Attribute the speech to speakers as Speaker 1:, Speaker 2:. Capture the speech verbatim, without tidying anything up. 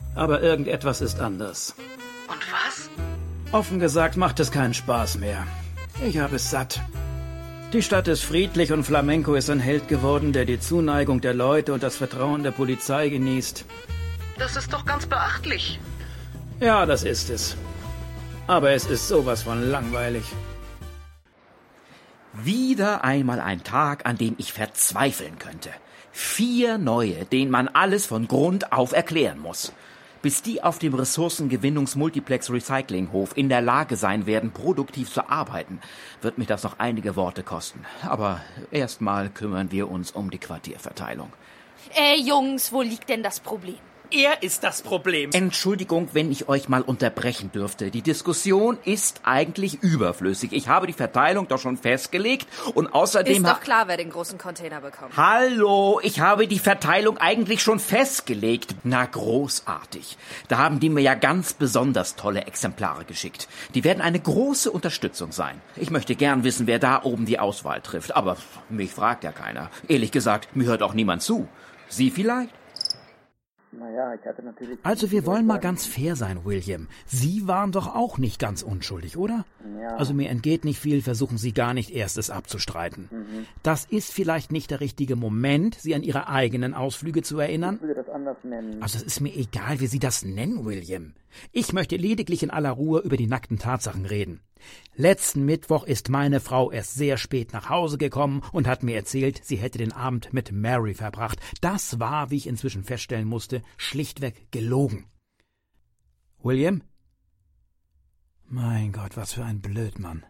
Speaker 1: Aber irgendetwas ist anders.
Speaker 2: Und was?
Speaker 1: Offen gesagt macht es keinen Spaß mehr. Ich habe es satt. Die Stadt ist friedlich und Flamenco ist ein Held geworden, der die Zuneigung der Leute und das Vertrauen der Polizei genießt.
Speaker 2: Das ist doch ganz beachtlich.
Speaker 1: Ja, das ist es. Aber es ist sowas von langweilig.
Speaker 3: Wieder einmal ein Tag, an dem ich verzweifeln könnte. Vier neue, denen man alles von Grund auf erklären muss. Bis die auf dem Ressourcengewinnungsmultiplex-Recyclinghof in der Lage sein werden, produktiv zu arbeiten, wird mich das noch einige Worte kosten. Aber erstmal kümmern wir uns um die Quartierverteilung.
Speaker 4: Ey, Jungs, wo liegt denn das Problem?
Speaker 5: Er ist das Problem.
Speaker 3: Entschuldigung, wenn ich euch mal unterbrechen dürfte. Die Diskussion ist eigentlich überflüssig. Ich habe die Verteilung doch schon festgelegt und außerdem...
Speaker 6: Ist doch klar, wer den großen Container bekommt.
Speaker 3: Hallo, ich habe die Verteilung eigentlich schon festgelegt. Na, großartig. Da haben die mir ja ganz besonders tolle Exemplare geschickt. Die werden eine große Unterstützung sein. Ich möchte gern wissen, wer da oben die Auswahl trifft. Aber mich fragt ja keiner. Ehrlich gesagt, mir hört auch niemand zu. Sie vielleicht?
Speaker 7: Naja, ich hatte natürlich...
Speaker 8: Also wir wollen mal ganz fair sein, William. Sie waren doch auch nicht ganz unschuldig, oder?
Speaker 7: Ja.
Speaker 8: Also mir entgeht nicht viel, versuchen Sie gar nicht erst es abzustreiten.
Speaker 7: Mhm.
Speaker 8: Das ist vielleicht nicht der richtige Moment, Sie an Ihre eigenen Ausflüge zu erinnern.
Speaker 7: Ich würde das anders nennen.
Speaker 8: Also es ist mir egal, wie Sie das nennen, William. Ich möchte lediglich in aller Ruhe über die nackten Tatsachen reden. Letzten Mittwoch ist meine Frau erst sehr spät nach Hause gekommen und hat mir erzählt, sie hätte den Abend mit Mary verbracht. Das war, wie ich inzwischen feststellen musste, schlichtweg gelogen. William? Mein Gott, was für ein Blödmann.